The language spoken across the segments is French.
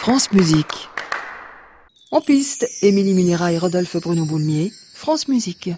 France Musique. En piste, Émilie Munira et Rodolphe Bruno Boulmier, France Musique.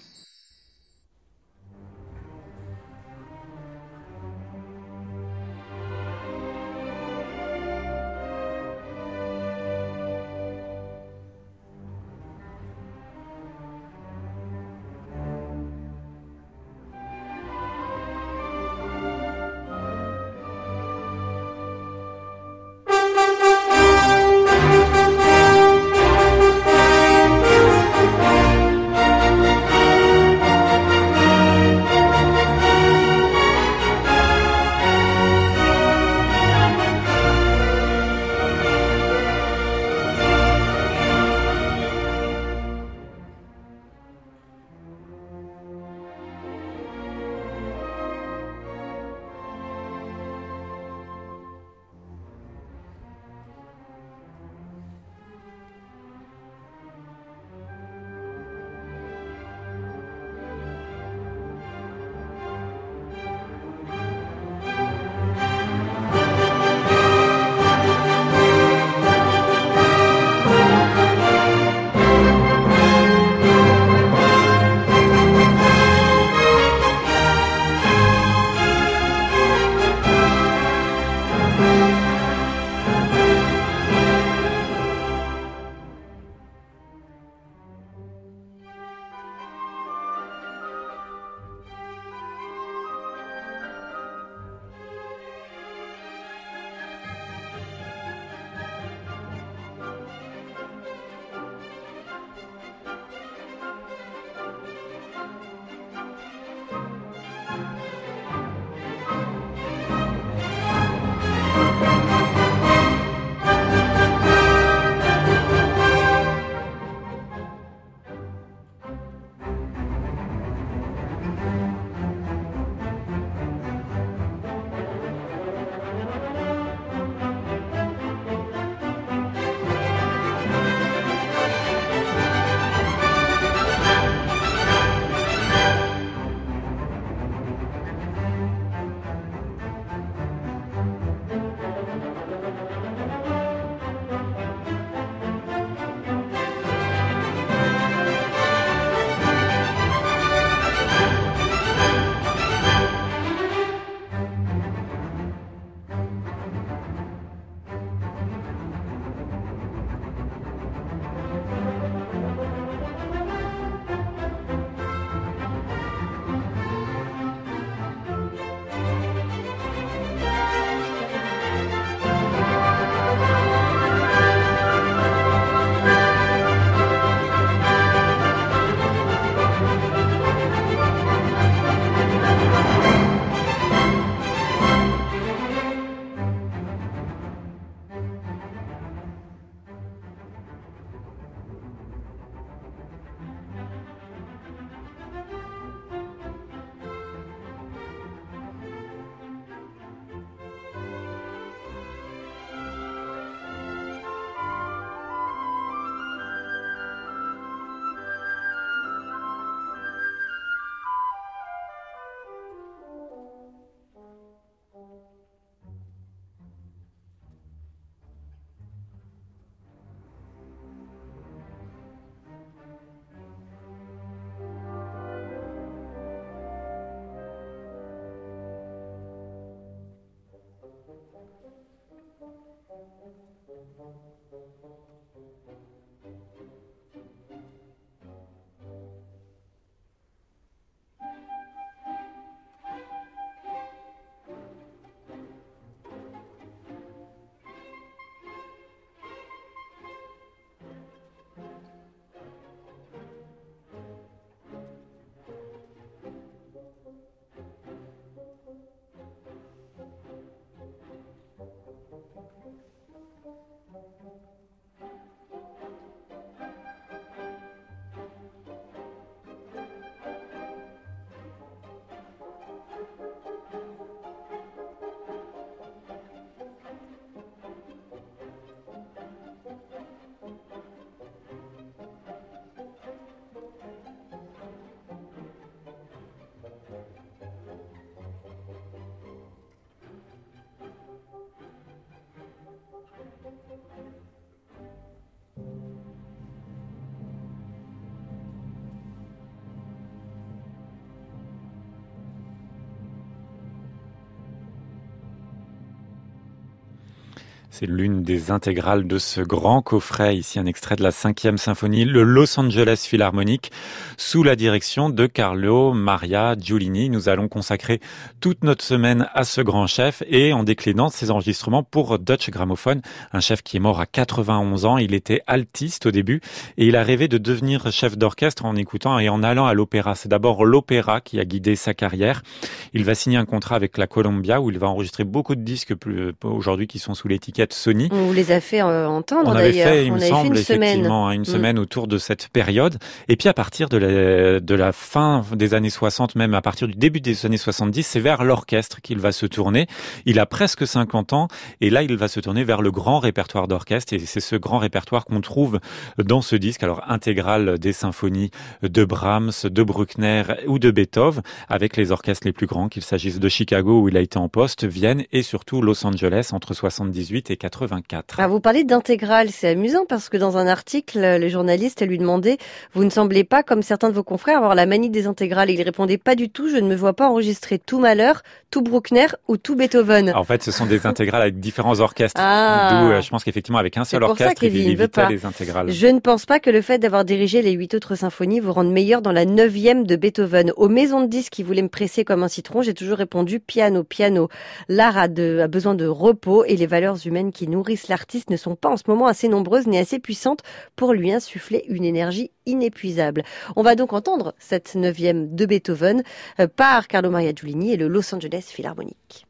C'est l'une des intégrales de ce grand coffret. Ici, un extrait de la 5e symphonie, le Los Angeles Philharmonic, sous la direction de Carlo Maria Giulini. Nous allons consacrer toute notre semaine à ce grand chef et en déclinant ses enregistrements pour Deutsche Grammophon, un chef qui est mort à 91 ans. Il était altiste au début et il a rêvé de devenir chef d'orchestre en écoutant et en allant à l'opéra. C'est d'abord l'opéra qui a guidé sa carrière. Il va signer un contrat avec la Columbia où il va enregistrer beaucoup de disques aujourd'hui qui sont sous l'étiquette Sony. On vous les a fait entendre on d'ailleurs. Fait, il me semble, effectivement, une semaine autour de cette période. Et puis à partir de la fin des années 60, même à partir du début des années 70, c'est vers l'orchestre qu'il va se tourner. Il a presque 50 ans et là il va se tourner vers le grand répertoire d'orchestre et c'est ce grand répertoire qu'on trouve dans ce disque, alors intégral des symphonies de Brahms, de Bruckner ou de Beethoven, avec les orchestres les plus grands, qu'il s'agisse de Chicago où il a été en poste, Vienne et surtout Los Angeles entre 78 et 84. Vous parlez d'intégrale, c'est amusant parce que dans un article, les journalistes lui demandaient « Vous ne semblez pas, comme certains de vos confrères, avoir la manie des intégrales » et il répondait « Pas du tout, je ne me vois pas enregistrer tout Mahler, tout Bruckner ou tout Beethoven. » En fait, ce sont des intégrales avec différents orchestres. D'où, je pense qu'effectivement, avec un seul orchestre, il évitait les intégrales. Je ne pense pas que le fait d'avoir dirigé les 8 autres symphonies vous rende meilleur dans la 9e de Beethoven. Aux maisons de disques qui voulaient me presser comme un citron, j'ai toujours répondu piano, piano. L'art a besoin de repos et les valeurs humaines qui nourrissent l'artiste ne sont pas en ce moment assez nombreuses ni assez puissantes pour lui insuffler une énergie inépuisable. On va donc entendre cette 9e de Beethoven par Carlo Maria Giulini et le Los Angeles Philharmonic.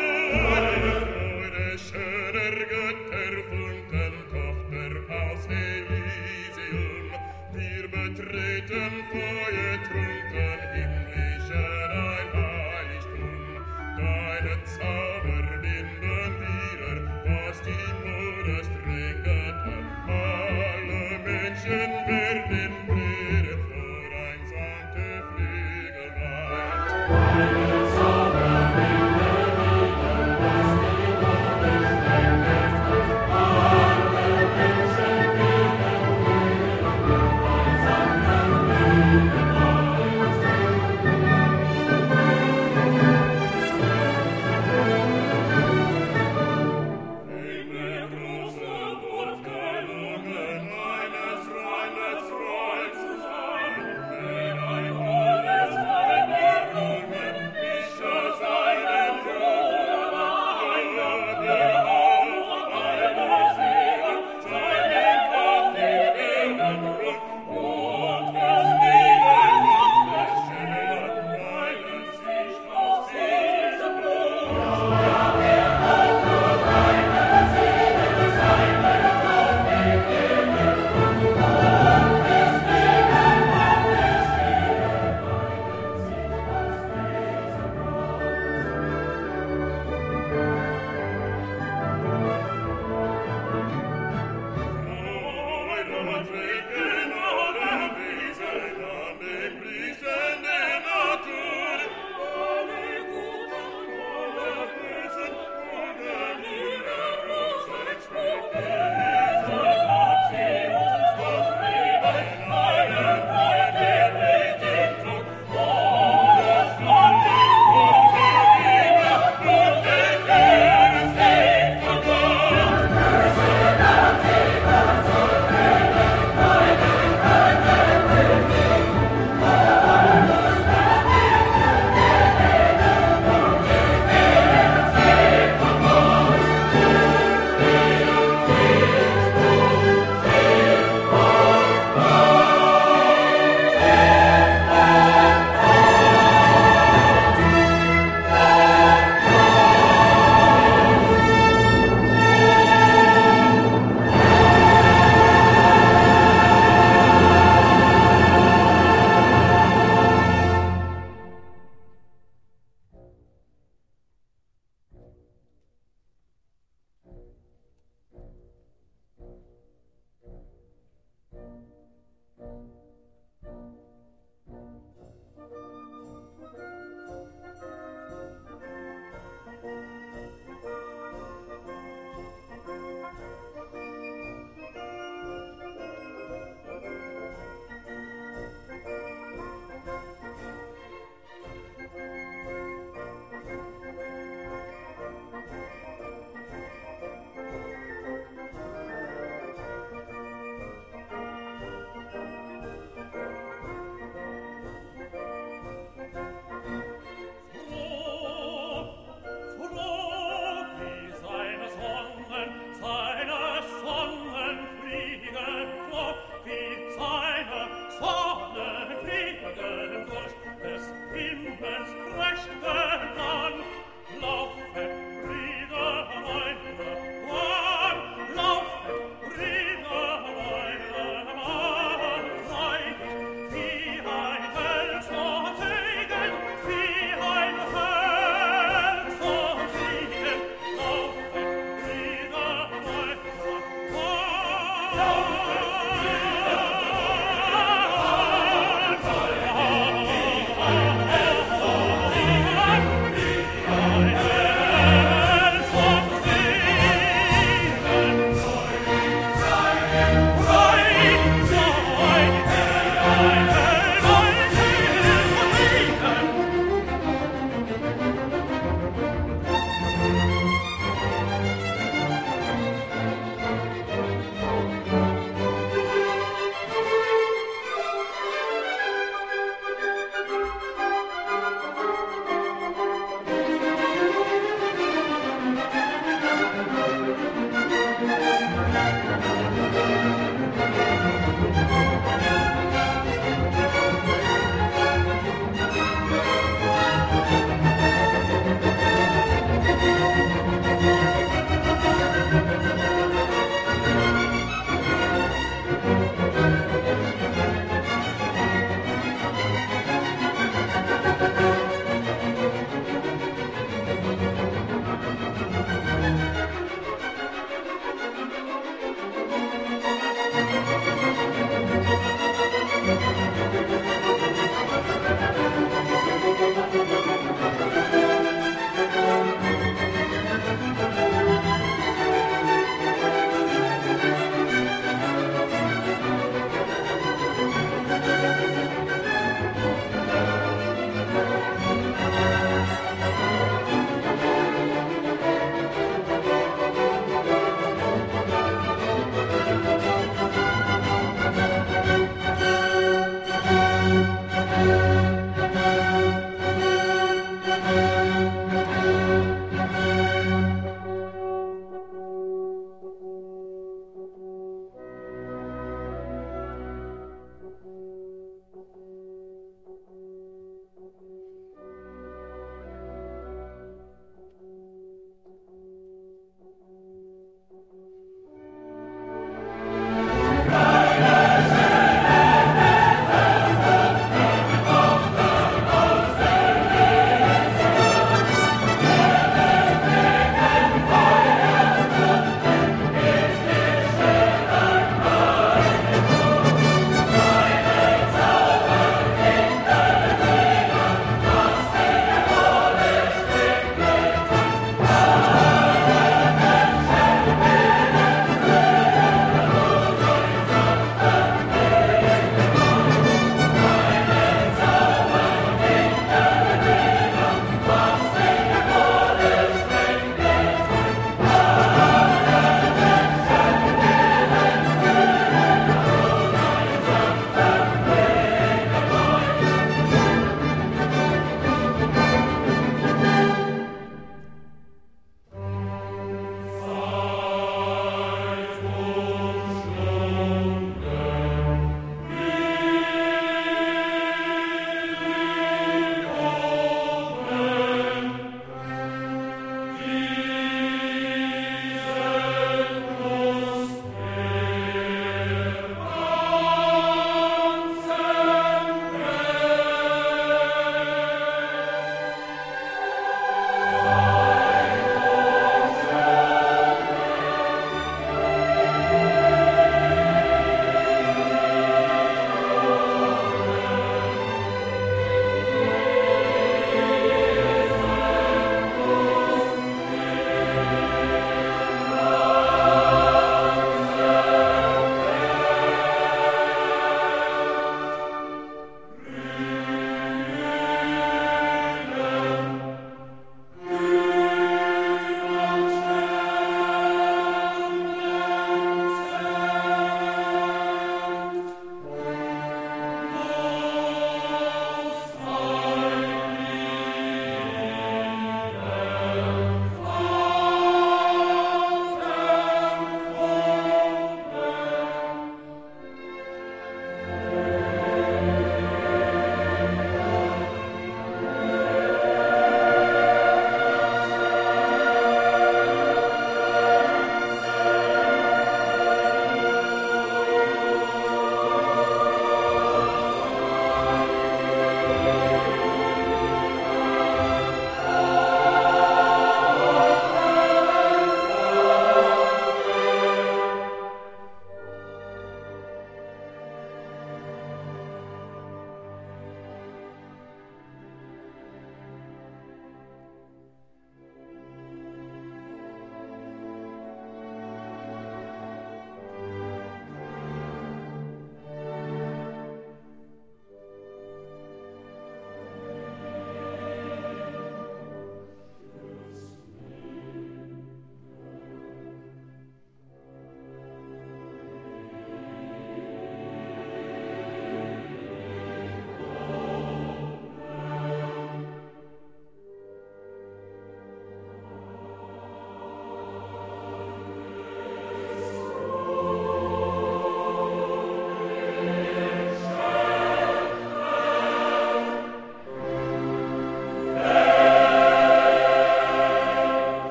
Götter funken Tochter aus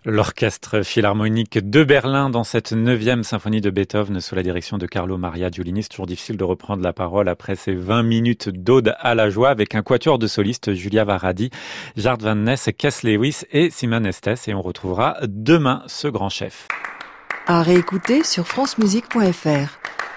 L'orchestre philharmonique de Berlin dans cette 9e symphonie de Beethoven sous la direction de Carlo Maria Giulini. C'est toujours difficile de reprendre la parole après ces 20 minutes d'ode à la joie avec un quatuor de solistes, Julia Varadi, Jard Van Ness, Kes Lewis et Simon Estes. Et on retrouvera demain ce grand chef. À réécouter sur francemusique.fr.